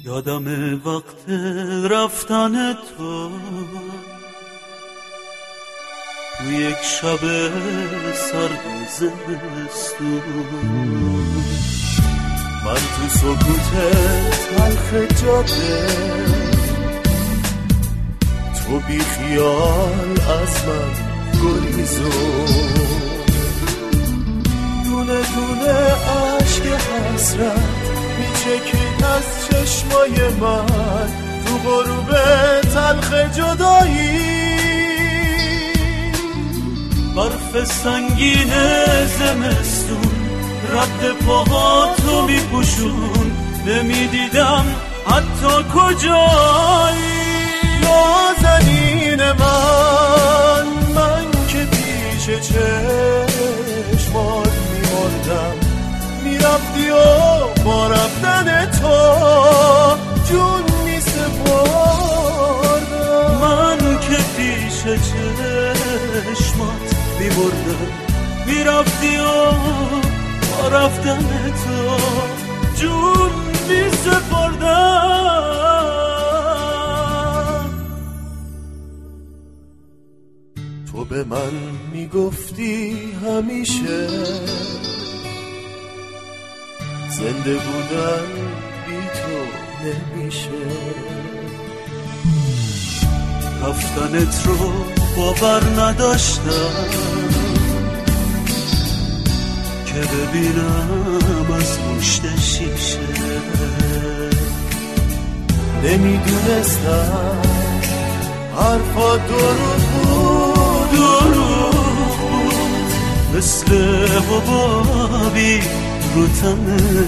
یادم وقت رفتن تو یک شب سرد زمستون، من تو سکوت تلخ جاده، تو بی خیال از من گریزون، دونه دونه عشق حسرت میچکید از چشمای من تو غروب تلخ جدایی. برف سنگین زمستون رد پاهاتو میپوشون، نمیدیدم حتی کجایی. نازنین من که پیش چشمات میمردم، میرفتی و با رفتن تو جون میسپردم. من که پیش چشمات میمردم، میرفتی و با رفتن تو جون میسپردم. تو به من میگفتی همیشه زنده بودن بی تو نمیشه، رفتنت رو باور نداشتم که ببینم از پشت شیشه. نمیدونستم حرفا دروغ بود، مثل حبابی رو تن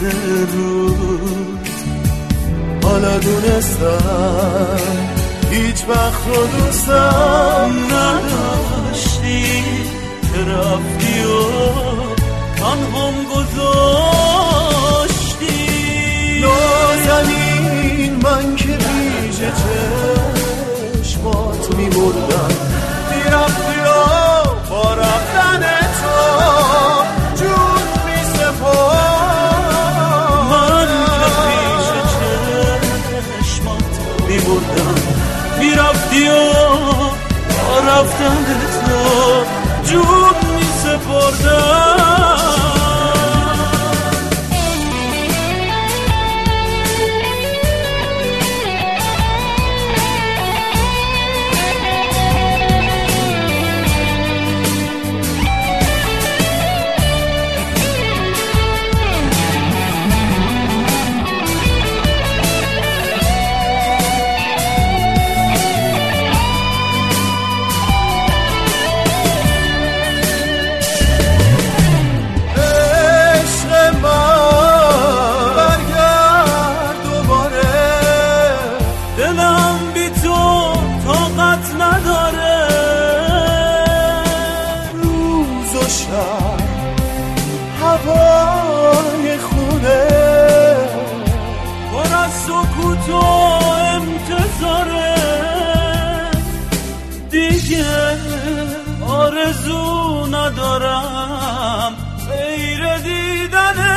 رود. حالا دونستم هیچ وقت رو دوستم نداشتی که رفتی و تنهام گذاشتی. نازنین من که پیش چشمات میمردم، میرفتی و با رفتن تو جون میسپردم. من که پیش چشمات میمردم، میرفتی و با رفتن تو جون میسپردم. هوای خونه پر از سکوت و انتظاره، دیگه آرزو ندارم غیر دیدنه.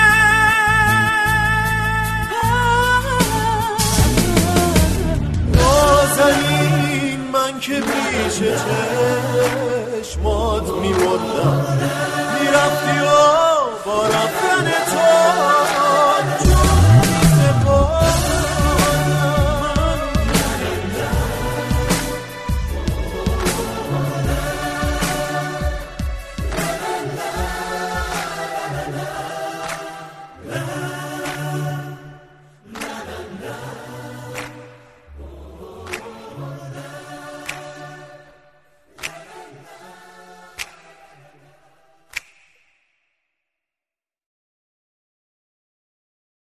نازنین من که پیش چشمات میمردم، میرفتی و